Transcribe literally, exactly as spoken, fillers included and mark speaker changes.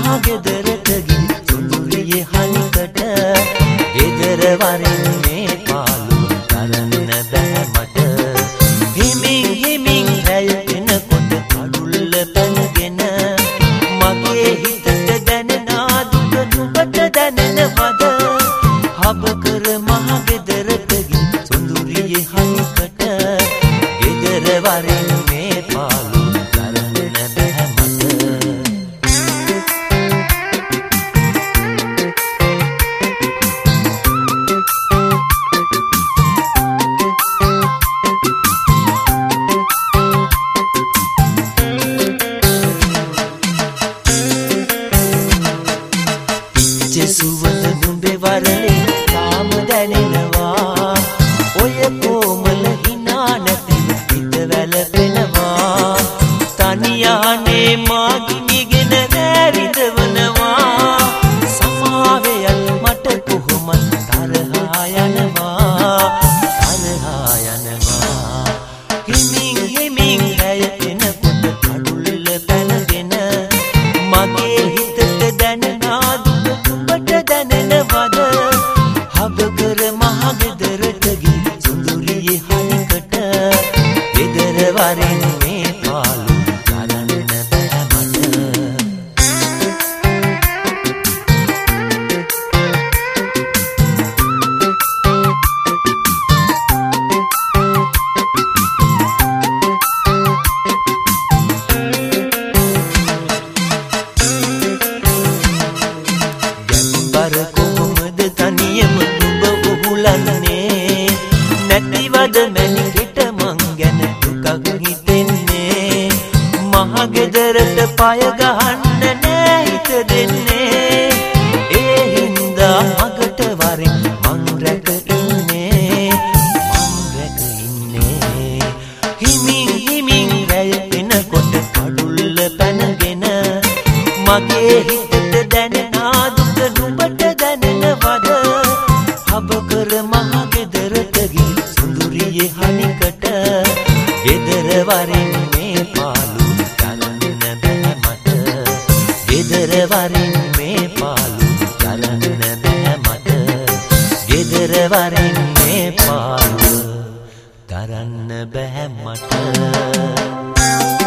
Speaker 1: මහගෙදරට ගිහින් සුඳුරියේ හනිකට ගෙදර වරින්නේ පාළු තරන්න බෑ මට හිමින් හිමින් රැය එනකොට කඩුල්ල පැනගෙන මගේ හිතට දැනෙන දුක නුඹට දැනෙනවද හබ කර මහගෙදරට ගිහින් සුඳුරියේ හනිකට ගෙදර වරින්නේ පාළු තරන්න බෑ මට සුවඳ නුඹේ වරලේ තාම දැනෙනවා ඔය කොමල හිනා නැතිව හිත වැළපෙනවා තනියානේ මාගිනිගෙන රැරිදවනවා සමාවෙයත් මට කොහොමද තරහා යනවා තරහා යනවා හිමින් හිමින් රැය එනකොට කඩුල්ල පැනගෙන මගේ හිතට දැනෙන දැනෙනවද හබ කර මහගෙදරට ගිහින් සුඳුරියේ හනිකට ගෙදර වරින්නේ පාළු තරන්න බෑ මට තනියම නුඹ උහුලන්නේ නැතිවද මැනිකට මං ගැන දුකක් හිතෙන්නේ මහගෙදරට පය ගහන්න නෑ හිත දෙන්නේ ඒ හින්දා මගට වරින් මං රැක ඉන්නේ මං රැක ඉන්නේ හිමින් හිමින් රැය එනකොට කඩුල්ල පැනගෙන මගේ හිතට දැනෙන දුක නුඹට දැනෙනවද හබ කර මහගෙදරට ගිහින් සුඳුරියේ හනිකට ගෙදර වරින්නේ පාළු තරන්න බෑ මට ගෙදර වරින්නේ පාළු තරන්න බෑ මට ගෙදර වරින්නේ පාළු තරන්න බෑ මට